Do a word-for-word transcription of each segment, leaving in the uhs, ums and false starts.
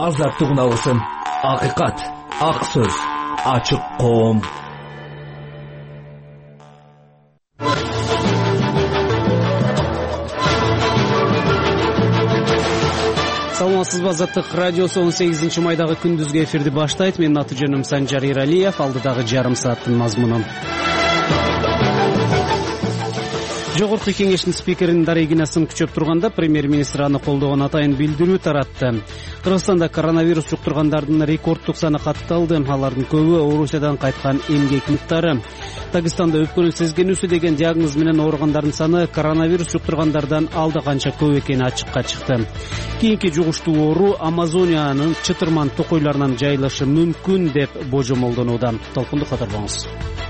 азаттык алсын. Акыйкат, ак сөз, ачык коом. Саламатсызбы, Азаттык радиосу он сегизинчи майдагы күндүзгү эфирди баштайт. Менин аты жөнүм Санжар Иралиев. Алдыдагы жарым сааттын мазмунун. Жогорку кеңештин спикеринин дарегинасын күчөп турганда премьер-министр аны колдогон атайын билдирүү таратты. Кыргызстанда коронавирус жуктургандардын рекорддук саны катталды. Алардын көбү Орусиядан кайткан эмгекташтары. Дагыстанда өпкөнүн сезгенүүсү деген диагноз менен ооругандардын саны коронавирус жуктургандардан алда канча көп экени ачыкка чыкты. Кийинки жугуштуу оору Амазониянын чытырман токойларынан жайылышы мүмкүн деп божомолдонууда. Толкунду катарбаңыз.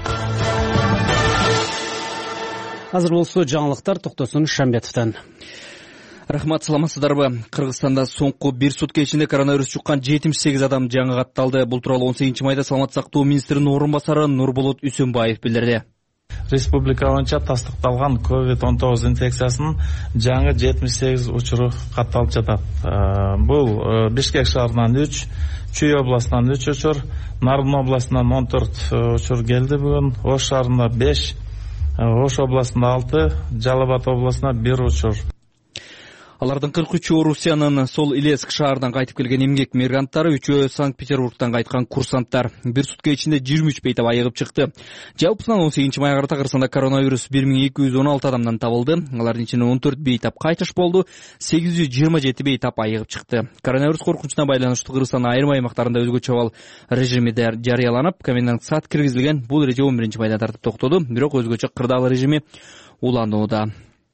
Азыр болсо жаңылыктар Токтосун Шамбетовдон. Рахмат, саламатсыздарбы? Кыргызстанда соңку бир сутка ичинде коронавирус жуккан жетимиш сегиз адам жаңы катталды. Бул тууралуу он сегизинчи майда саламат сактоо министринин орун басары Нурболот Үсөнбаев билдирди. Республика боюнча тастыкталган ковид он тогуз инфекциясынын жаңы жетимиш сегиз учуру катталып жатат. Бул Бишкек шаарынан үч, Чүй областынан үч учур, Нарын областынан он төрт учур келди бүгүн, Ош шаарында беш, Ош областында алты, Жалал Абад областына бир учур. Алардын кырк үчөө Орусиянын Сол Илецк шаарынан кайтып келген эмгек мигранттары, үчөө Санкт-Петербургдан кайткан курсанттар. Бир сутка ичинде жыйырма үч бейтап айыгып чыкты. Жалпысынан он сегизинчи майга карата Кыргызстанда коронавирус бир миң эки жүз он алты адамдан табылды. Алардын ичинде он төрт бейтап кайтыш болду, сегиз жүз жыйырма жети бейтап айыгып чыкты. Коронавирус коркунучуна байланыштуу Кыргызстандын айрым аймактарында өзгөчө абал режими жарыяланып, комендант саат киргизилген. Бул эреже он биринчи майда тартып токтоду, бирок өзгөчө кырдаал режими уланууда.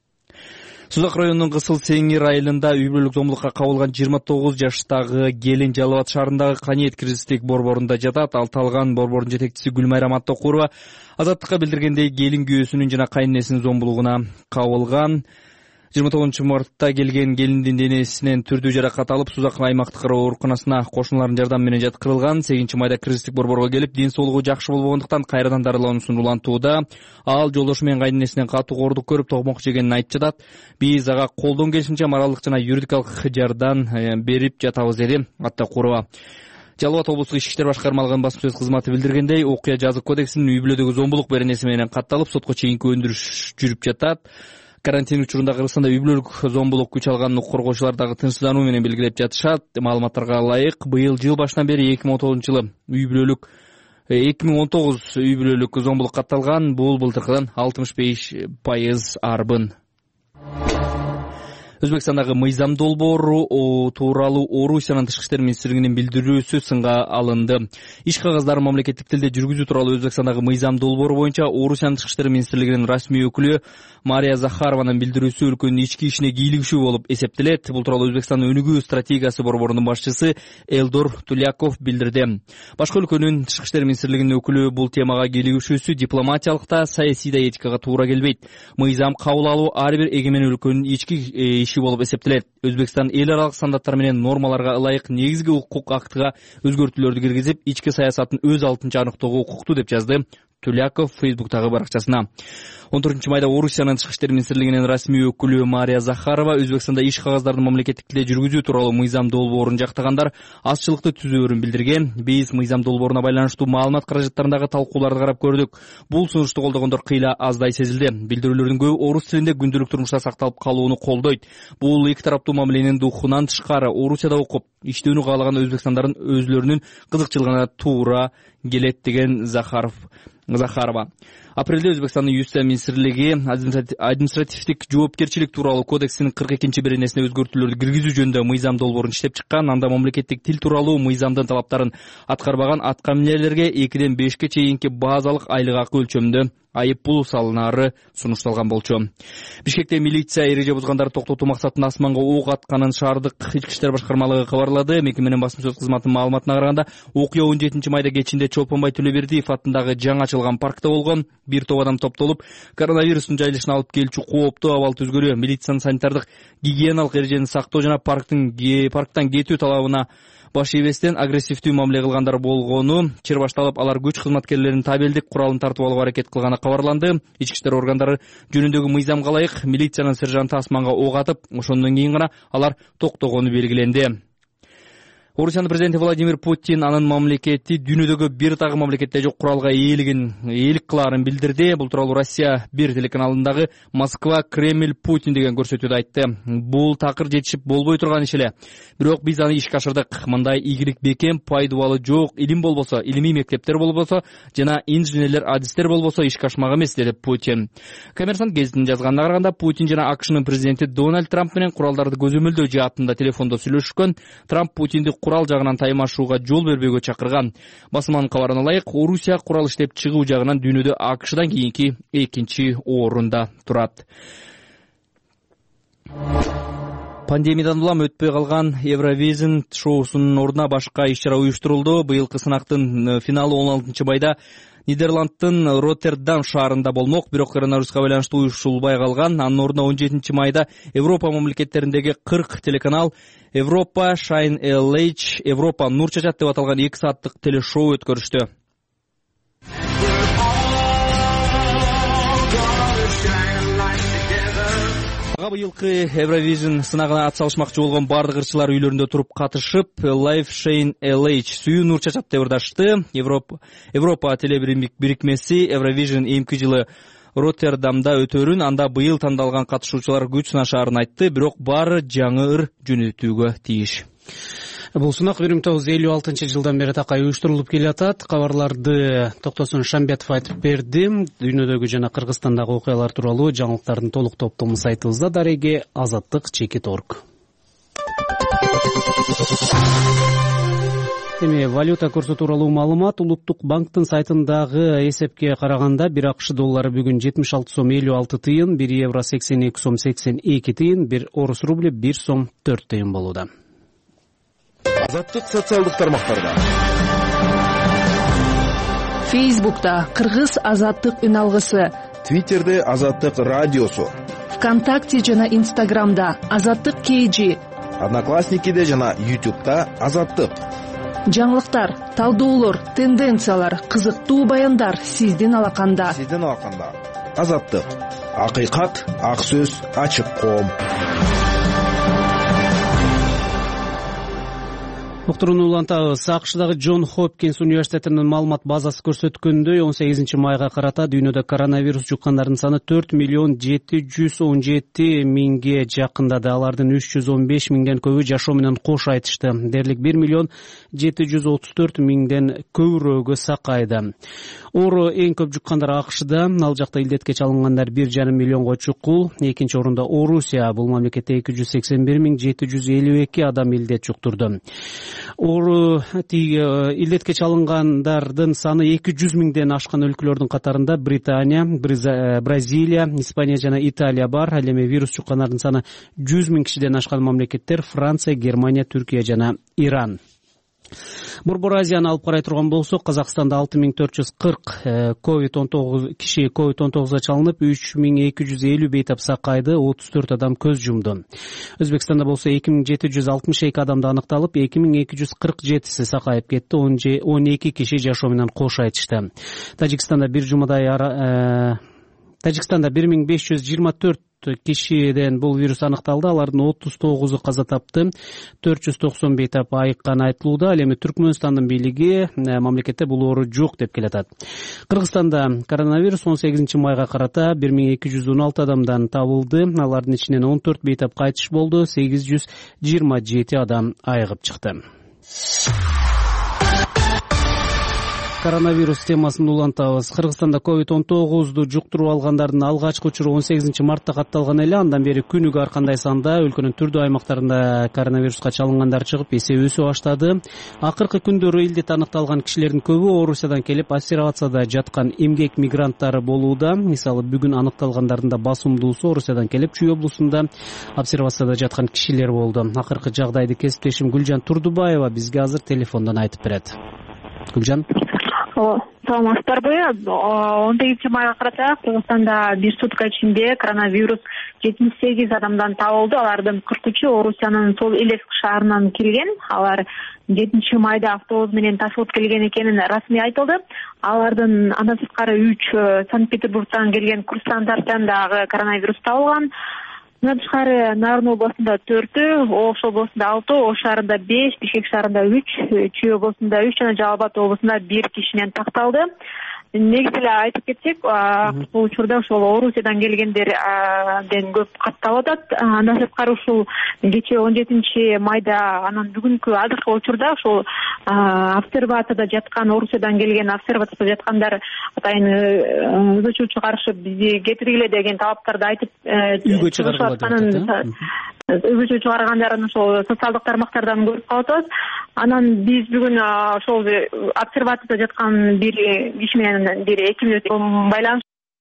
Сузак районунун Кысыл Сеңир айылында үй бүлөлүк зомбулукка кабылган жыйырма тогуз жаштагы келин Жалал Абад шаарындагы Каниет кризистик борборунда жатат. Алталган борбордун жетекчиси Гүлмайрам Аттокурова Азаттыкка билдиргендей, келин күйөөсүнүн жана кайненесинин зомбулугуна кабылган. жыйырма тогузунчу мартта келген келиндин денесинен түрдүү жаракат алып, Сузак аймактык ооруканасына кошуналардын жардамы менен жаткырылган. сегизинчи майда кризистик борборго келип, ден соолугу жакшы болбогондуктан кайрадан дарылануусун улантууда. Ал жолдошу менен кайненесинен катуу коордук көрүп, токмок жегенин айтып жатат. Биз ага колдон келишинче моралдык жана юридикалык жардам берип жатабыз, деди Аттокурова. Жалал Абад облустук ички иштер башкармалыгынын басма сөз кызматы билдиргендей, окуя жазык кодексинин үй бүлөдөгү зомбулук беренеси менен катталып, сотко чейинки өндүрүш жүрүп жатат. Карантин учурунда Кыргызстанда үй бүлөлүк зомбулук күч алганын коргоочулар дагы тынчсыздануу менен белгилеп жатышат. Маалыматтарга ылайык, быйыл жыл башынан бери эки миң он тогузунчу жылы үй бүлөлүк эки миң он тогуз үй бүлөлүк зомбулук катталган. Бул былтыркыдан алтымыш беш пайыз арбын. Өзбекстандагы мыйзам долбоору тууралуу Орусиянын тышкы иштер министрлигинин билдирүүсү сынга алынды. Иш кагаздарын мамлекеттик тилде жүргүзүү тууралуу Өзбекстандагы мыйзам долбоору боюнча Орусиянын тышкы иштер министрлигинин расмий өкүлү Мария Захарованын билдирүүсү өлкөнүн ички ишине кийлигишүү болуп эсептелет. Бул тууралуу Өзбекстандын өнүгүү стратегиясы борборунун башчысы Элдор Туляков билдирди. Башка өлкөнүн тышкы иштер министрлигинин өкүлү бул темага кийлигишүүсү дипломатиялыкта, саясийда этикага туура келбейт. Мыйзам кабыл алуу ар бир эгемен өлкөнүн ички иши болуп эсептелет. Өзбекстан эл аралык стандарттар менен нормаларга ылайык негизги укук актыга өзгөртүүлөрдү киргизип, ички саясатын өз алдынча аныктоого укуктуу деп жазды Туляков Фейсбуктагы баракчасына. он төртүнчү майда Орусиянын тышкы иштер министрлигинин расмий өкүлү Мария Захарова Өзбекстанда иш кагаздарын мамлекеттик тилде жүргүзүү тууралуу мыйзам долбоорун жактагандар азчылыкты түзөөрүн билдирген. Биз мыйзам долбооруна байланыштуу маалымат каражаттарындагы талкууларды карап көрдүк. Бул сунушту колдогондор кыйла аздай сезилди. Билдирүүлөрдүн көбү орус тилинде күндүлүк турмушта сакталып калууну колдойт. Бул эки тараптуу мамиленин духунан тышкары Орусияда окуп иштөөнү каалаган өзбекстандардын өзлөрүнүн кызыкчылыгына туура келет, деген Захаров Захарова. Апрелде Өзбекстандын Юстиция министрлиги административдик жоопкерчилик тууралуу кодексинин кырк экинчи беренесине өзгөртүүлөрдү киргизүү жөнүндө мыйзам долбоорун иштеп чыккан. Анда мамлекеттик тил тууралуу мыйзамдын талаптарын аткарбаган аткаминерлерге экиден бешке чейинки базалык айлык акы өлчөмүндө айып пул салынары сунушталган болчу. Бишкекте милиция эреже бузгандарды токтотуу максатында асманга ок атканын шаардык ички иштер башкармалыгы кабарлады. Мекеменин басма сөз кызматынын маалыматына караганда, окуя он жетинчи майда кечинде Чолпонбай Төлөбердиев атындагы жаңы ачылган паркта болгон. Бир топ адам топтолуп, коронавирустун жайылышына алып келчү кооптуу абал түзгөрү, милициянын санитардык гигиеналык эрежени сактоо жана парктын парктан кетүү талабына баш ийбестен агрессивдүү мамиле кылгандар болгону чыр башталып, алар күч кызматкерлеринин табелдик куралын тартып алууга аракет кылганы кабарланды. Ички иштер органдары жөнүндөгү мыйзамга ылайык милициянын сержанты асманга ок атып, ошондон кийин гана алар токтогону белгиленди. Орусиянын президенти Владимир Путин анын мамлекети дүйнөдөгү бир дагы мамлекетте жок куралга ээлигин ээлик кылаарын билдирди. Бул тууралуу Россия бир телеканалындагы Москва Кремль Путин деген көрсөтүүдө айтты. Бул такыр жетишип болбой турган иш эле. Бирок биз аны ишке ашырдык. Мындай ийгилик бекем, пайдубалы жок илим болбосо, илимий мектептер болбосо жана инженерлер адистер болбосо ишке ашмак эмес, деди Путин. Коммерсант гезитинин жазганына караганда Путин жана АКШнын президенти Дональд Трамп менен куралдарды көзөмөлдөө жаатында телефондо сүйлөшкөн. Трамп Путинди курал жагынан таймашууга жол бербөөгө чакырган. Басманын кабарына ылайык, Орусия курал иштеп чыгуу жагынан дүйнөдө АКШдан кийинки экинчи орунда турат. Пандемиядан улам өтпөй калган Евровизион шоусунун ордуна башка иш-чара уюштурулду. Быйылкы сынактын финалы он алтынчы майда Нидерландтын Роттердам шаарында болмок, бирок коронавируска байланыштуу уюштурулбай калган. Анын ордуна он жетинчи майда Европа мамлекеттериндеги кырк телеканал Европа Shine a Light, Европа нур чачат деп аталган эки сааттык телешоу өткөрүштү. Быйылкы Евровизион сынагына атсалышмакчы болгон бардык ырчылар үйлөрүндө туруп катышып, Life Shine a Light сүйүү нур чачат деп ырдашты. Европа Европа телебирикмеси Евровизион эмки жылы Роттердамда өтөрүн, анда быйыл тандалган катышуучулар күч сынашаарын айтты, бирок баары жаңы ыр жөнөтүүгө тийиш. Бул сынак бир миң тогуз жүз элүү алтынчы жылдан бери такай уюштурулуп келатат. Кабарларды Токтосун Шамбетов айтып берди. Дүйнөдөгү жана Кыргызстандагы окуялар тууралуу жаңылыктардын толук топтому сайтыбызда дареги азаттык чекит точка орг. Эми валюта курсу тууралуу маалымат Улуттук банктын сайтындагы эсепке караганда бир АКШ доллары бүгүн жетимиш алты сом элүү алты тыйын, бир евро сексен эки сом сексен эки тыйын, бир орус рубли бир сом төрт тыйын болууда. Азаттык социалдык тармактарда. Фейсбукта Кыргыз азаттык үн алгысы, Твиттерде Азаттык радиосу, ВКонтакте жана Инстаграмда Азаттык кейжи, Одноклассникиде жана Ютубта Азаттык. Жаңылыктар, талдоолор, тенденциялар, кызыктуу баяндар сиздин алаканда. Сиздин алаканда. Азаттык. Акыйкат, ак сөз, ачык коом. Уктурууну улантабыз. АКШдагы Джон Хопкинс университетинин маалымат базасы көрсөткөндөй он сегизинчи майга карата дүйнөдө коронавирус жуккандардын саны төрт миллион жети жүз он жети миңге жакындады. Алардын үч жүз он беш миңден көбү жашоо менен кош айтышты. Дерлик бир миллион жети жүз отуз төрт миңден көбүрөөгү сакайды. Оору эң көп жуккандар АКШда, ал жакта илдетке чалынгандар бир жарым миллионго чукул. Экинчи орунда Орусия, бул мамлекетте эки жүз сексен бир миң жети жүз элүү эки адам илдет жуктурду. Оору илдетке чалынгандардын саны эки жүз миңден ашкан өлкөлөрдүн катарында Британия, Бразилия, Испания жана Италия бар. Ал эми вирус жуккандардын саны жүз миң кишиден ашкан мамлекеттер Франция, Германия, Түркия жана Иран. Борбор Азияны алып карай турган болсок, Казакстанда алты миң төрт жүз кырк ковид он тогуз киши ковид он тогузга чалынып, үч миң эки жүз элүү бейтап сакайды, отуз төрт адам көз жумду. Өзбекстанда болсо эки миң жети жүз алтымыш эки адамда аныкталып, эки миң эки жүз кырк жетиси сакайып кетти, он эки киши жашоо менен кош айтышты. Тажикстанда бир жумадай ара Тажикстанда бир миң беш жүз жыйырма төрт кишиден бул вирус аныкталды, алардын отуз тогузу каза тапты, төрт жүз токсон бейтап айыкканы айтылууда. Ал эми Түркмөнстандын бийлиги мамлекетте бул оору жок деп келатат. Кыргызстанда коронавирус он сегизинчи майга карата бир миң эки жүз он алты адамдан табылды, алардын ичинен он төрт бейтап кайтыш болду, сегиз жүз жыйырма жети адам айыгып чыкты. Коронавирус темасын улантабыз. Кыргызстанда ковид он тогузду жуктуруп алгандардын алгачкы учуру он сегизинчи мартта катталган эле. Андан бери күнүгө ар кандай санда өлкөнүн түрдүү аймактарында коронавируска чалынгандар чыгып, эсе өсүп баштады. Акыркы күндөрү илдет аныкталган кишилердин көбү Орусиядан келип обсервацияда жаткан эмгек мигранттары болууда. Мисалы, бүгүн аныкталгандардын да басымдуусу Орусиядан келип Чүй облусунда обсервацияда жаткан кишилер болду. Акыркы жагдайды кесиптешим Гүлжан Турдубаева бизге азыр телефондон айтып берет. Гүлжан. Саламатсыздарбы? он сегизинчи майга карата Кыргызстанда бир сутка ичинде коронавирус жетимиш сегиз адамдан табылды. Алардын кырк үчү Орусиянын Сол Илецк шаарынан кирген. Алар жетинчи майда автобус менен ташылып келген экени расмий айтылды. Алардын андан сырткары үч Санкт-Петербургдан келген курсанттардан дагы коронавирус табылган. Мындан тышкары Нарын областында төртү, Ош областында алты, Ош шаарында беш, Бишкек шаарында үч, Чүй областында үч жана Жалал Абад областында бир киши менен такталды. Негизи эле айтып кетсек, бул учурда ошол Орусиядан келгендерден көп катталып атат. Андан сырткары ушул кечээ он жетинчи майда анан бүгүнкү азыркы учурда ошол обсервацияда жаткан, Орусиядан келген обсервацияда жаткандар атайын өзгөчө чыгарышып бизди кетиргиле деген талаптарды айтып үйгө чыгарып өзгөчө чыгаргандарын ошол социалдык тармактардан көрүп калып атабыз. Анан биз бүгүн ошол обсервацияда жаткан бир киши менен бир экибиз байланыш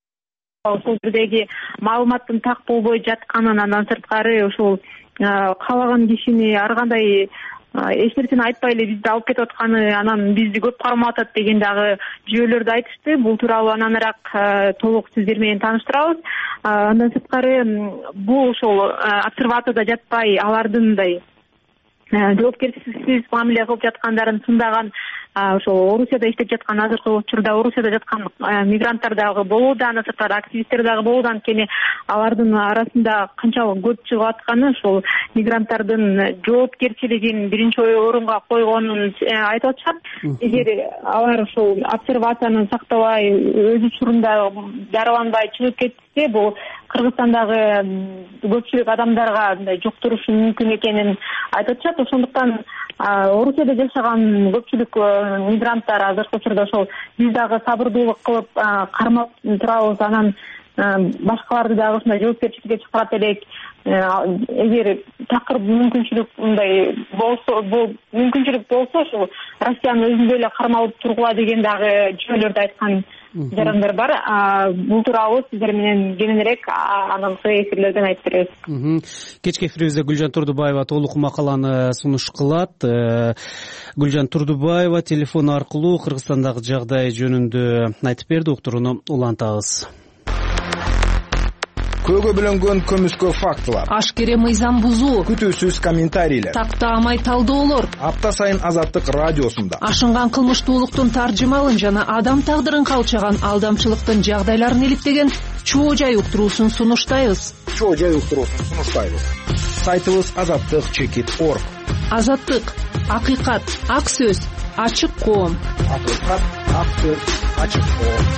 ошол жердеги маалыматтын так болбой жатканын, андан сырткары ушул каалаган кишини ар кандай эч нерсени айтпай эле бизди алып кетип атканы, анан бизди көп кармап атат деген дагы жүйөлөрдү айтышты. Бул тууралуу ананырак толук сиздер менен тааныштырабыз. Андан сырткары бул ошол обсервацияда жатпай алардын мындай жоопкерчиликсиз мамиле кылып жаткандарын сындаган ошол Орусияда иштеп жаткан, азыркы учурда Орусияда жаткан мигранттар дагы болууда, андан сырткары активисттер дагы болууда. Анткени алардын арасында канчалык көп чыгып атканы ошол мигранттардын жоопкерчилигин биринчи орунга койгонун айтып атышат. Эгер алар ошол обсервацияны сактабай, өз учурунда дарыланбай чыгып кетсе, бул Кыргызстандагы көпчүлүк адамдарга мындай жуктурушу мүмкүн экенин айтып атышат. Ошондуктан Орусияда жашаган көпчүлүк мигранттар азыркы учурда ошол биз дагы сабырдуулук кылып кармап турабыз, анан башкаларды дагы ушундай жоопкерчиликке чакырат элек. Эгер такыр мүмкүнчүлүк мындай болсо, бул мүмкүнчүлүк болсо, ошол Россиянын өзүндө эле кармалып тургула деген дагы жүйөлөрдү айткан жарандар бар. Бул тууралуу сиздер менен кененирээк аныкы эфирлерден айтып беребиз. Кечки эфирибизде Гүлжан Турдубаева толук макаланы сунуш кылат. Гүлжан Турдубаева телефон аркылуу Кыргызстандагы жагдай жөнүндө айтып берди. Уктурууну улантабыз. Көөгө бөлөнгөн көмүскө фактылар, ашкере мыйзам бузуу, күтүүсүз комментарийлер, тактаамай талдоолор апта сайын Азаттык радиосунда ашынган кылмыштуулуктун таржымалын жана адам тагдырын калчаган алдамчылыктын жагдайларын иликтеген Чоо жай уктуруусун сунуштайбыз. Чоо жай уктуруусун сунуштайбыз. Сайтыбыз азаттык чекит точка орг. Азаттык, акыйкат, ак сөз, ачык коом. Акыйкат, ак сөз, ачык коом.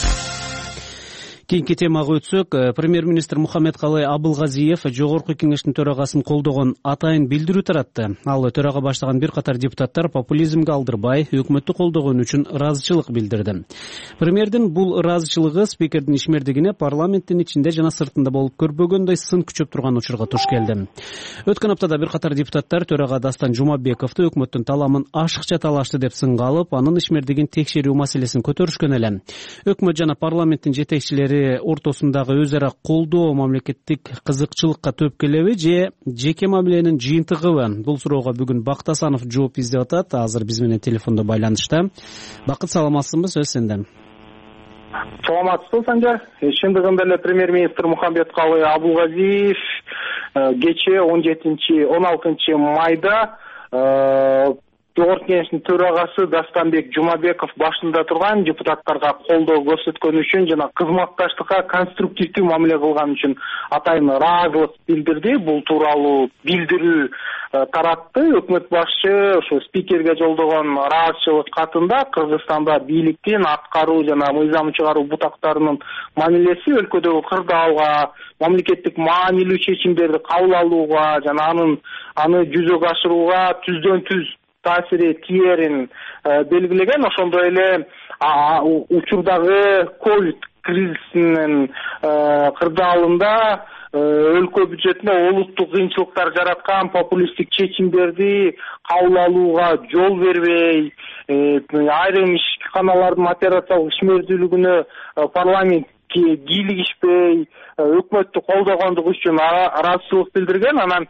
Кийинки темага өтсөк, премьер-министр Мухаммедкалый Абылгазиев Жогорку кеңештин төрагасын колдогон атайын билдирүү таратты. Ал төрага баштаган бир катар депутаттар популизмге алдырбай, өкмөттү колдогон үчүн ыраазычылык билдирди. Премьердин бул ыраазычылыгы спикердин ишмердигине парламенттин ичинде жана сыртында болуп көрбөгөндөй сын күчөп турган учурга туш келди. Өткөн аптада бир катар депутаттар төрага Дастан Жумабековду өкмөттүн таламын ашыкча талашты деп сынга алып, анын ишмердигин текшерүү маселесин көтөрүшкөн эле. Өкмөт жана парламенттин жетекчилери ортосундагы өз ара колдоо мамлекеттик кызыкчылыкка төп келеби же жеке мамиленин жыйынтыгыбы? Бул суроого бүгүн Бактасанов жооп издеп атат. Азыр биз менен телефондо байланышта. Бакыт, саламатсызбы? Сөз сенде. Саламатсызбы, Санжар. Чындыгында эле премьер-министр Мухаммедкалый Абылгазиев кечээ он жетинчи он алтынчы майда Жогорку кеңештин төрагасы Дастанбек Жумабеков башында турган депутаттарга колдоо көрсөткөн үчүн жана кызматташтыкка конструктивдүү мамиле кылган үчүн атайын ыраазычылык билдирди. Бул тууралуу билдирүү таратты. Өкмөт башчы ошо спикерге жолдогон ыраазычылык катында Кыргызстанда бийликтин аткаруу жана мыйзам чыгаруу бутактарынын мамилеси өлкөдөгү кырдаалга, мамлекеттик маанилүү чечимдерди кабыл алууга жана анын аны жүзөгө ашырууга түздөн түз таасири тиерин белгилеген. Ошондой эле учурдагы ковид кризисинин кырдаалында өлкө бюджетине олуттук кыйынчылыктар жараткан популисттик чечимдерди кабыл алууга жол бербей, айрым ишканалардын операциялык ишмердүүлүгүнө парламент кийлигишпей, өкмөттү колдогондугу үчүн ыраазычылык билдирген. Анан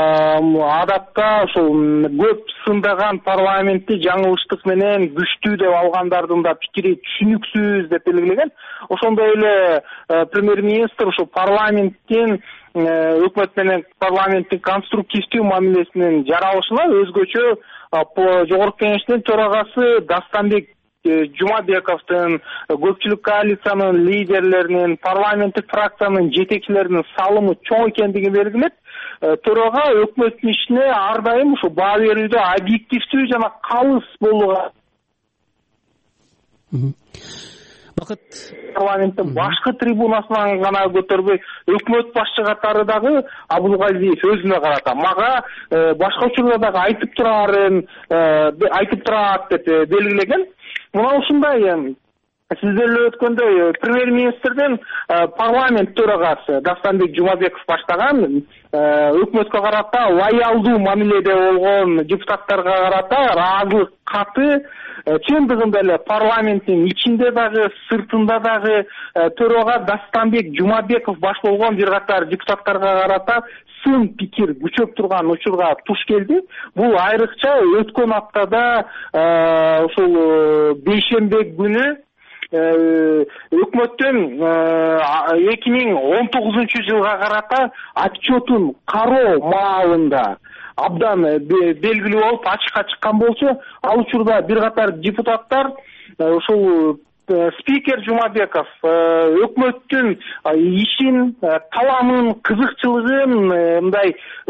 адатта ошол көп сындаган парламентти жаңылыштык менен күчтүү деп алгандардын да пикири түшүнүксүз деп белгилеген. Ошондой эле премьер-министр ошол парламенттин өкмөт менен парламенттин конструктивдүү мамилесинин жаралышына өзгөчө Жогорку кеңештин төрагасы Дастанбек Жумабековдун, көпчүлүк коалициянын лидерлеринин, парламенттик фракциянын жетекчилеринин салымы чоң экендиги белгилеп, төрага өкмөттүн ишине ар дайым ушу баа берүүдө объективдүү жана калыс болууга Бакыт парламенттин башкы трибунасынан гана көтөрбөй, өкмөт башчы катары дагы Абулгазиев өзүнө карата мага башка учурда дагы айтып турарын айтып турат деп белгилеген. Мына ушундай сиздер эле өткөндөй премьер-министрдин парламент төрагасы Дастанбек Жумабеков баштаган өкмөткө карата лоялдуу мамиледе болгон депутаттарга карата ыраазылык каты чындыгында эле парламенттин ичинде дагы сыртында дагы төрага Дастанбек Жумабеков баш болгон бир катар депутаттарга карата сын пикир күчөп турган учурга туш келди. Бул айрыкча өткөн аптада ушул бейшембе күнү өкмөттүн эки миң он тогузунчу жылга карата отчетун кароо маалында абдан белгилүү болуп ачыкка чыккан болчу. Ал учурда бир катар депутаттар ушул спикер Жумабеков өкмөттүн ишин, таламын, кызыкчылыгын мындай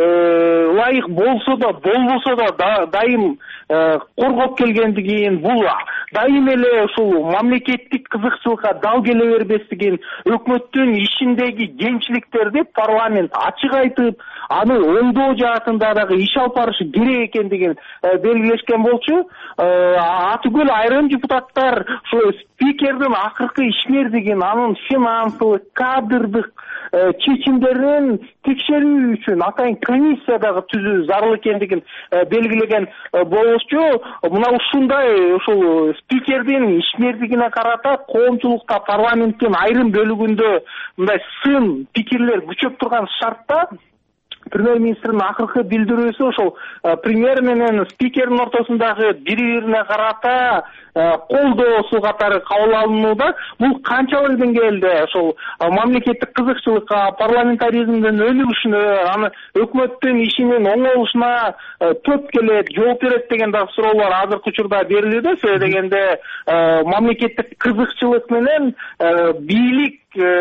ылайык болсо да, болбосо да дайым коргоп келгендигин, бул дайым эле ушул мамлекеттик кызыкчылыкка дал келе бербестигин, өкмөттүн ишиндеги кемчиликтерди парламент ачык айтып, аны оңдоо жаатында дагы иш алып барышы керек экендигин белгилешкен болчу. Атүгүл айрым депутаттар ушул спикердин акыркы ишмердигин, анын финансылык, кадрдык чечимдерин текшерүү үчүн атайын комиссия дагы түзүү зарыл экендигин белгилеген болчу. Мына ушундай ушул спикердин ишмердигине карата коомчулукта парламенттин айрым бөлүгүндө мындай сын пикирлер күчөп турган шартта премьер-министрдин акыркы билдирүүсү ошол премьер менен спикердин ортосундагы бири-бирине карата колдоосу катары кабыл алынууда. Бул канчалык деңгээлде ошол мамлекеттик кызыкчылыкка, парламентаризмдин өнүгүшүнө, аны өкмөттүн ишинин оңолушуна төп келет, жооп берет деген да суроолор азыркы учурда берилүүдө. Себеби дегенде мамлекеттик кызыкчылык менен бийлик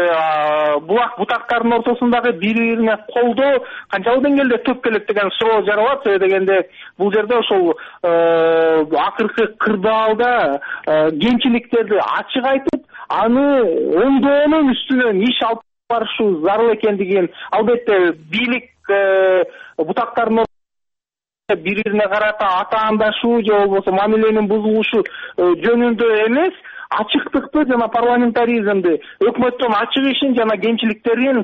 булак бутактардын ортосундагы бири-бирине колдоо канчалык деңгээлде төп келет деген суроо жаралат. Себеби дегенде бул жерде ошол акыркы кырдаалда кемчиликтерди ачык айтып, аны оңдоонун үстүнөн иш алып барышуу зарыл экендигин, албетте бийлик бутактардын бири-бирине карата атаандашуу же болбосо мамиленин бузулушу жөнүндө эмес, ачыктыкты жана парламентаризмди, өкмөттүн ачык ишин жана кемчиликтерин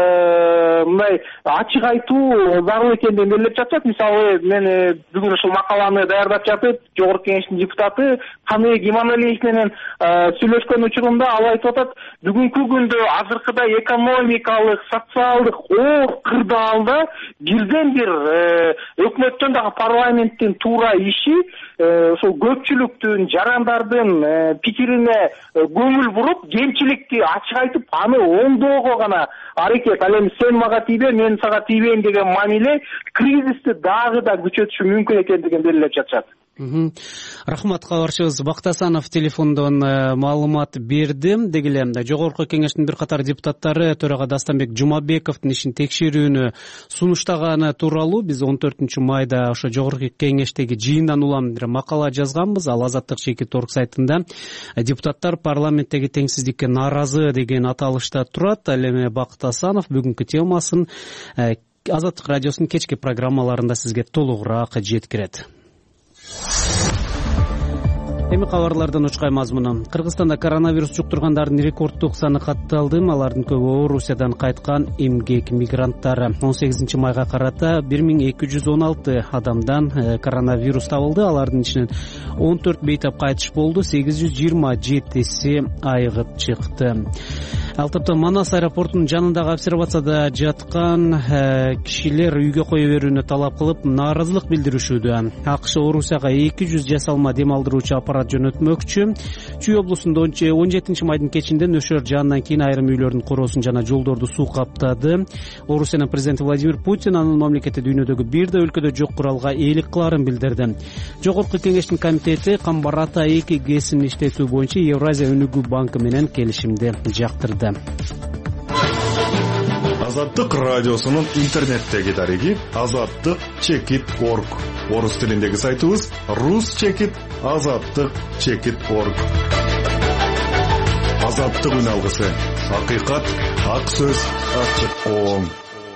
мындай ачык айтуу зарыл экендигин белгилеп жатат. Мисалы, мен бүгүн ушул макаланы даярдап жатып, Жогорку Кеңештин депутаты Каныбек Иманалиев менен сүйлөшкөн учурунда ал айтып атат, бүгүнкү күндө азыркыдай экономикалык, социалдык оор кырдаалда бирден бир өкмөттүн дагы парламенттин туура иши ошол көпчүлүктүн, жарандардын пикирине көңүл буруп, кемчиликти ачык айтып, аны оңдоого гана аракет. Ал эми сен мага тийбе, мен сага тийбейм деген мамиле кризисти дагы да күчөтүшү мүмкүн экендигин белгилеп жатышат. Рахмат, кабарчыбыз Бактасанов телефондон маалымат берди. Деги эле Жогорку Кеңештин бир катар депутаттары төрага Дастанбек Жумабековдун ишин текшерүүнү сунуштаганы тууралуу биз он төртүнчү майда ошо Жогорку Кеңештеги жыйындан улам бир макала жазганбыз. Ал Азаттык чекит орг сайтында депутаттар парламенттеги теңсиздикке нааразы деген аталышта турат. Ал эми Бактасанов бүгүнкү темасын Азаттык радиосунун кечки программаларында сизге толугураак жеткирет. Эми кабарлардан учкай мазмуну. Кыргызстанда коронавирус жуктургандардын рекорддук саны катталды. Алардын көбү Орусиядан кайткан эмгек мигранттары. он сегизинчи майга карата бир миң эки жүз он алты адамдан коронавирус табылды. Алардын ичинен он төрт бейтап кайтыш болду, сегиз жүз жыйырма жетиси айыгып чыкты. Ал тіпті Манас аэропортунун жанындагы обсервацияда жаткан кишилер үйгө кое берүүнү талап кылып нааразылык билдиришүүдө. АКШ Орусияга эки жүз жасалма дем алдыруучу аппарат жөнөтмөкчү. Чүй облусунда он жетинчи майдын кечинде нөшөр жаандан кийин айрым үйлөрдүн короосун жана жолдорду суу каптады. Орусиянын президенти Владимир Путин анын мамлекети дүйнөдөгү бир да өлкөдө жок куралга ээлик кылаарын билдирди. Жогорку кеңештин комитети Камбарата эки гэсин иштетүү боюнча Евразия өнүгүү банкы менен келишимди жактырды. Азаттык радиосунун интернеттеги дареги азаттык чекит точка орг. Орус тилиндеги сайтыбыз рус чекит азаттык чекит точка орг. Азаттык үн алгысы. Акыйкат, ак сөз, ачык оң.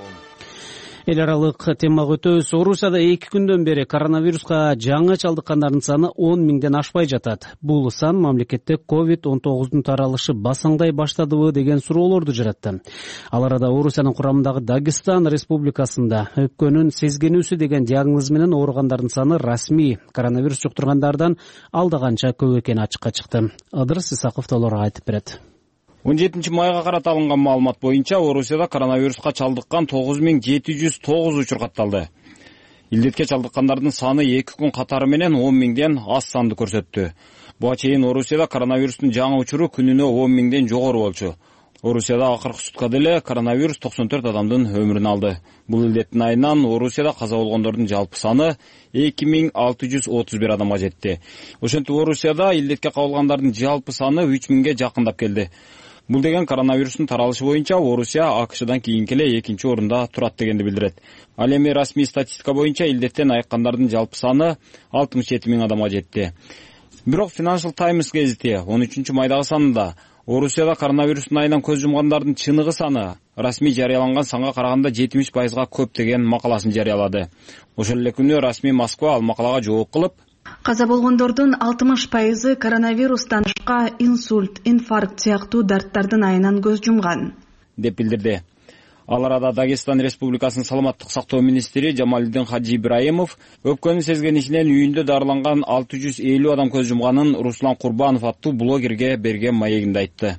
Эл аралык темага өтөбүз. Орусияда эки күндөн бери коронавируска жаңы чалдыккандардын саны он миңден ашпай жатат. Бул сан мамлекетте ковид он тогуздун таралышы басаңдай баштадыбы деген суроолорду жаратты. Ал арада Орусиянын курамындагы Дагестан Республикасында өпкөнүн сезгенүүсү деген диагноз менен ооругандардын саны расмий коронавирус жуктургандардан алдаганча көп экени ачыкка чыкты. Ыдырыс Исаков толугураак айтып берет. он жетинчи майга карата алынган маалымат боюнча Орусияда коронавируска чалдыккан тогуз миң жети жүз тогуз учур катталды. Илдетке чалдыккандардын саны эки күн катары менен он миңден аз санды көрсөттү. Буга чейин Орусияда коронавирустун жаңы учуру күнүнө он миңден жогору болчу. Орусияда акыркы суткада эле коронавирус токсон төрт адамдын өмүрүн алды. Бул илдеттин айынан Орусияда каза болгондордун жалпы саны эки миң алты жүз отуз бир адамга жетти. Ошентип Орусияда илдетке кабылгандардын жалпы саны үч миңге жакындап келди. Бул деген коронавирустун таралышы боюнча Орусия АКШдан кийинки эле экинчи орунда турат дегенди билдирет. Ал эми расмий статистика боюнча илдеттен айыккандардын жалпы саны алтымыш жети миң адамга жетти. Бирок Financial Times гезити он үчүнчү майдагы санында Орусияда коронавирустун айынан көз жумгандардын чыныгы саны расмий жарыяланган санга караганда жетимиш пайызга көп деген макаласын жарыялады. Ошол эле күнү расмий Москва ал макалага жооп кылып, каза болгондордун алтымыш пайызы коронавирустан башка инсульт, инфаркт сыяктуу дарттардын айынан көз жумган деп билдирди. Ал арада Дагестан Республикасынын саламаттык сактоо министри Жамалиддин Хаджи Ибраимов өпкөнүн сезгенишинен үйүндө дарыланган алты жүз элүү адам көз жумганын Руслан Курбанов аттуу блогерге берген маегинде айтты.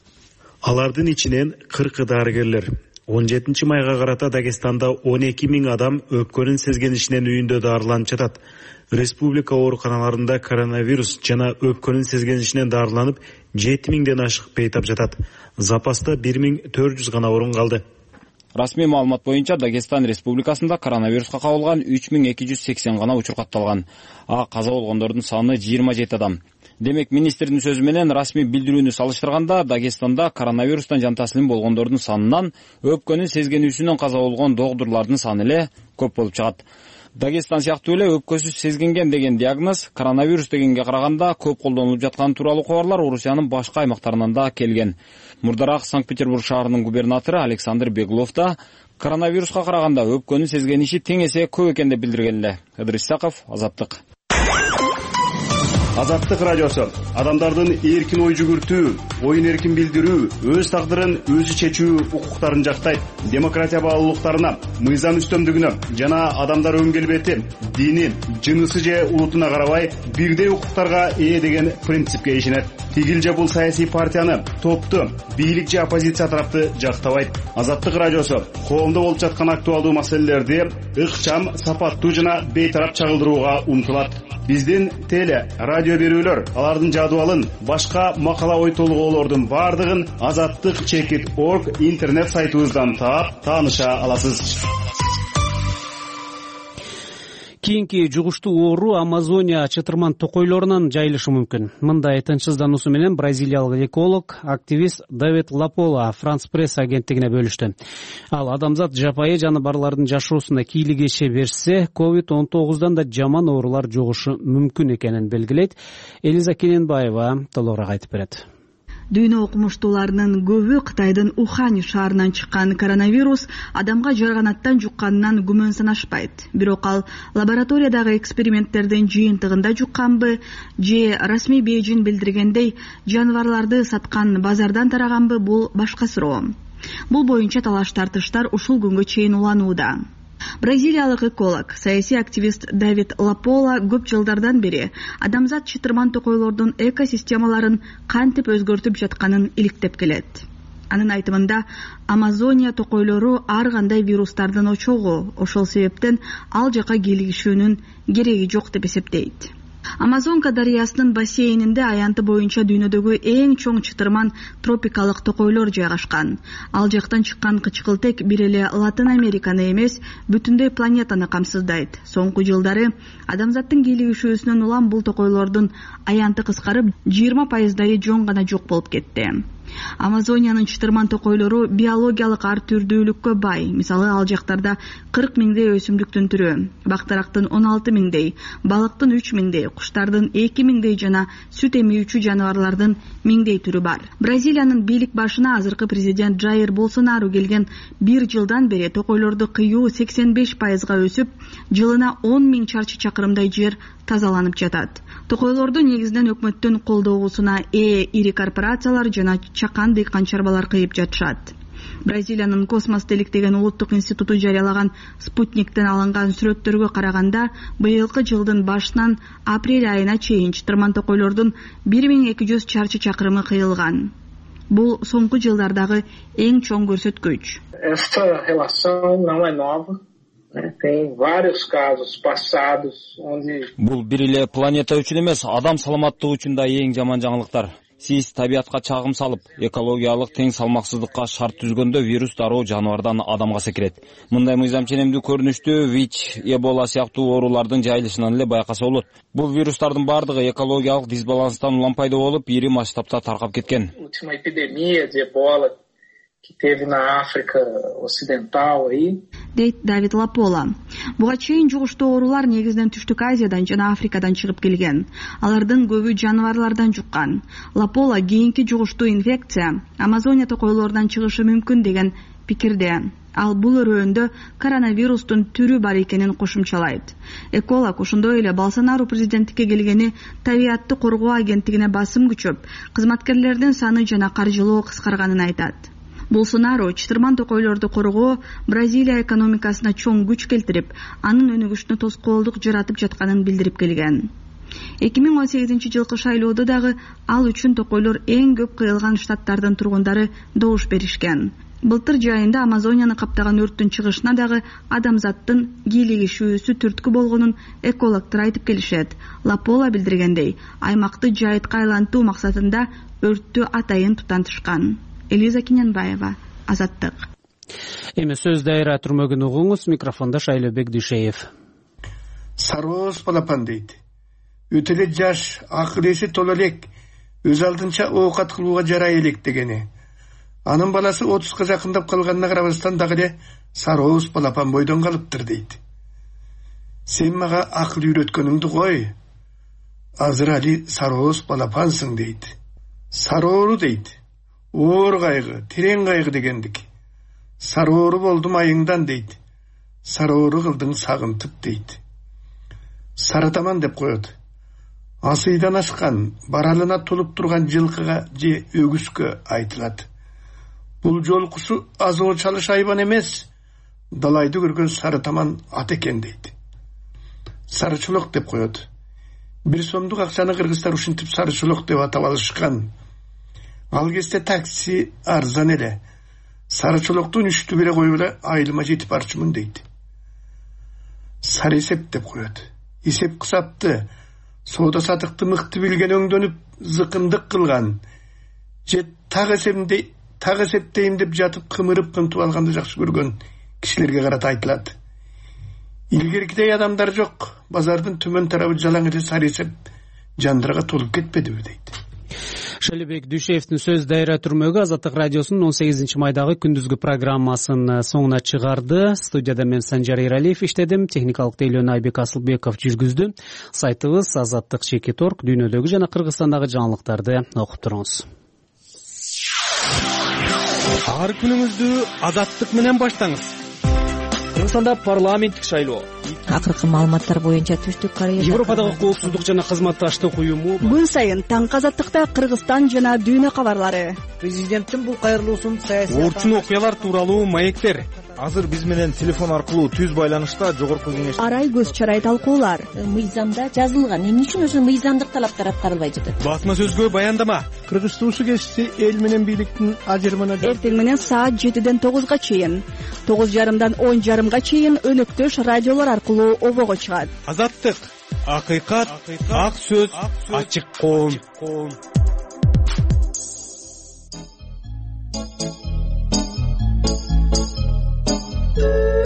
Алардын ичинен кыркы дарыгерлер. он жетинчи майга карата Дагестанда он эки миң адам өпкөнүн сезгенишинен үйүндө дарыланып жатат. Республика ооруканаларында коронавирус жана өпкөнүн сезгенишинен дарыланып жети миңден ашык бейтап жатат. Запаста бир миң төрт жүз гана орун калды. Расмий маалымат боюнча Дагестан Республикасында коронавируска кабылган үч миң эки жүз сексен гана учур катталган. А каза болгондордун саны жыйырма жети адам. Демек, министрдин сөзү менен расмий билдирүүнү салыштырганда Дагестанда коронавирустан жан таслим болгондордун санынан өпкөнүн сезгенүүсүнөн каза болгон догдурлардын саны эле көп болуп чыгат. Дагестан сыяктуу эле өпкөсүз сезгенген деген диагноз коронавирус дегенге караганда көп колдонулуп жаткан тууралуу кабарлар Орусиянын башка аймактарынан да келген. Мурдараак Санкт-Петербург шаарынын губернатору Александр Беглов да коронавируска караганда өпкөнүн сезгениши тең эсе көп экен деп билдирген эле. Ыдырыс Исаков, Азаттык. Азаттык радиосу адамдардын эркин ой жүгүртүү, оюн эркин билдирүү, өз тагдырын өзү чечүү укуктарын жактайт. Демократия баалуулуктарына, мыйзам үстөмдүгүнө жана адамдар өн келбети, дини, жынысы же улутуна карабай бирдей укуктарга ээ деген принципке ишенет. Тигил же бул саясий партияны, топту, бийлик же оппозиция тарапты жактабайт. Азаттык радиосу коомдо болуп жаткан актуалдуу маселелерди ыкчам, сапаттуу жана бейтарап чагылдырууга умтулат. Биздин теле, радио берүүлөр, алардын жадыбалын, башка макала ой толгоолордун бардыгын азаттык чекит точка орг интернет сайтыбыздан таап, тааныша аласыз. Кийинки жугуштуу оору Амазония чытырман токойлорунан жайылышы мүмкүн. Мындай тынчсыздануусу менен бразилиялык эколог, активист Давид Лапола Франс Пресс агенттигине бөлүштү. Ал адамзат жапайы жаныбарлардын жашоосуна кийлик эше берсе, ковид он тогуздан да жаман оорулар жугушу мүмкүн экенин белгилейт. Элиза Кененбаева толугураак айтып берет. Дүйнө окумуштууларынын көбү Кытайдын Ухань шаарынан чыккан коронавирус адамга жарганаттан жукканынан күмөн санашпайт. Бирок ал лабораториядагы эксперименттердин жыйынтыгында жукканбы же расмий Бейжин билдиргендей жаныбарларды саткан базардан тараганбы бул башка суроо. Бул боюнча талаш тартыштар ушул күнгө чейин уланууда. Бразилиялык эколог, саясий активист Давид Лапола көп жылдардан бери адамзат чытырман токойлордун экосистемаларын кантип өзгөртүп жатканын иликтеп келет. Анын айтымында Амазония токойлору ар кандай вирустардын очогу, ошол себептен ал жака келишүүнүн кереги жок деп эсептейт. Амазонка дарыясынын бассейнинде аянты боюнча дүйнөдөгү эң чоң чытырман тропикалык токойлор жайгашкан. Ал жактан чыккан кычкылтек бир эле Латын Американы эмес, бүтүндөй планетаны камсыздайт. Соңку жылдары адамзаттын кийлигишүүсүнөн улам бул токойлордун аянты кыскарып, жыйырма пайыздайы жөн гана жок болуп кетти. Амазониянын чытырман токойлору биологиялык ар түрдүүлүккө бай. Мисалы, ал жактарда кырк миңдей өсүмдүктүн түрү, бактарактын он алты миңдей, балыктын үч миңдей, куштардын эки миңдей жана сүт эмүүчү жаныбарлардын миңдей түрү бар. Бразилиянын бийлик башына азыркы президент Жаир Болсонару келген бир жылдан бери токойлорду кыюу сексен беш пайызга өсүп, жылына он миң чарчы чакырымдай жер тазаланып жатат. Токойлорду негизинен өкмөттүн колдоосуна ээ ири корпорациялар жана чакан дыйкан чарбалар кыйып жатышат. Бразилиянын космос деликтеген улуттук институту жарыялаган спутниктен алынган сүрөттөргө караганда, быйылкы жылдын башынан апрель айына чейин чытырман токойлордун бир миң эки жүз чарчы чакырымы кыйылган. Бул соңку жылдардагы эң чоң көрсөткүч. Esta relação não é nova. Tem vários casos passados onde Бул бир эле планета үчүн эмес, адам саламаттыгы үчүн да эң жаман жаңылыктар. Сиз табиятка чагым салып, экологиялык тең салмаксыздыкка шарт түзгөндө вирус дароо жаныбардан адамга секирет. Мындай мыйзам ченемдүү көрүнүштү ВИЧ, Эбола сыяктуу оорулардын жайылышынан эле байкаса болот. Бул вирустардын бардыгы экологиялык дисбаланстан улам пайда болуп, ири масштабта таркап кеткен. Última epidemia de Ebola que teve na África Ocidental aí. Дейт Давид Лапола. Буга чейин жугуштуу оорулар негизинен Түштүк Азиядан жана Африкадан чыгып келген. Алардын көбү жаныбарлардан жуккан. Лапола кийинки жугуштуу инфекция Амазония токойлорунан чыгышы мүмкүн деген пикирде. Ал бул өрөөндө коронавирустун түрү бар экенин кошумчалайт. Эколог ошондой эле Болсонару президенттикке келгени табиятты коргоо агенттигине басым күчөп, кызматкерлердин саны жана каржылоо кыскарганын айтат. Болсонару чытырман токойлорду коргоо Бразилия экономикасына чоң күч келтирип, анын өнүгүшүнө тоскоолдук жаратып жатканын билдирип келген. эки миң он сегизинчи жылкы шайлоодо дагы ал үчүн токойлор эң көп кыйылган штаттардын тургундары добуш беришкен. Былтыр жайында Амазонияны каптаган өрттүн чыгышына дагы адамзаттын кийлигишүүсү түрткү болгонун экологдор айтып келишет. Лапола билдиргендей, аймакты жайытка айлантуу максатында өрттү атайын тутантышкан. Элиза Кинянбаева, Азаттык. Эми сөз дайра түрмөгүн угуңуз, микрофонда Шайлообек Дүйшеев. Сарооз балапан дейт. Өтө эле жаш, акыл эси толо элек, өз алдынча оокат кылууга жарай элек дегени. Анын баласы отузга жакындап калганына карабастан дагы эле сарооз балапан бойдон калыптыр дейт. Сен мага акыл үйрөткөнүңдү кой. Азыр али сарооз балапансың дейт. Сароору дейт. Оор кайгы, терең кайгы дегендик. Сароору болдум айыңдан дейт. Сароору кылдың сагынтып дейт. Саратаман деп коет. Асыйдан ашкан, баралына толуп турган жылкыга же өгүскө айтылат. Бул жолкусу азоо чалыш айбан эмес, далайды көргөн Саратаман ат экен дейт. Сарычулук деп коет. Бир сомдук акчаны кыргыздар ушинтип сарычулук деп атап алышкан. Ал кезде такси арзан эле. Сарычулуктун үчтү бири коюп эле айылыма жетип барчумун дейт. Сары эсеп деп коет. Эсеп кысапты, соода сатыкты мыкты билген өңдөнүп зыкындык кылган. Же так эсебинде, так эсептейм деп жатып кымырып кымтып алганды жакшы көргөн кишилерге карата айтылат. Илгеркидей адамдар жок. Базардын төмөн тарабы жалаң эле сары эсеп жандырга толуп кетпедиби дейт. Шайлообек Дүйшеевдин сөз дайра түрмөгү Азаттык радиосунун он сегизинчи майдагы күндүзгү программасын соңуна чыгарды. Студияда мен Санжар Эралиев иштедим, техникалык тейлөөнү Айбек Асылбеков жүргүздү. Сайтыбыз азаттык чекит орг дүйнөдөгү жана Кыргызстандагы жаңылыктарды окуп туруңуз. Ар күнүңүздү Азаттык менен баштаңыз. Кыргызстанда парламенттик шайлоо. Акыркы маалыматтар боюнча Түштүк Корея Европадагы коопсуздук жана кызматташтык уюму күн сайын таң Азаттыкта Кыргызстан жана дүйнө кабарлары. Президенттин бул кайрылуусун саясий орчун окуялар тууралуу маектер. азыр биз менен телефон аркылуу түз байланышта жогорку кеңеш арай көз чарай талкуулар. Мыйзамда жазылган эмне үчүн ошо мыйзамдык талаптар аткарылбай жатат? Басма сөзгө баяндама. Кыргыз туусу кесиси эл менен бийликтин ажырымына Эртең менен саат жетиден тогузга чейин, тогуз жарымдан он жарымга чейин өнөктөш радиолор аркылуу обого чыгат. Азаттык, акыйкат, ак сөз, ачык коом. Thank you.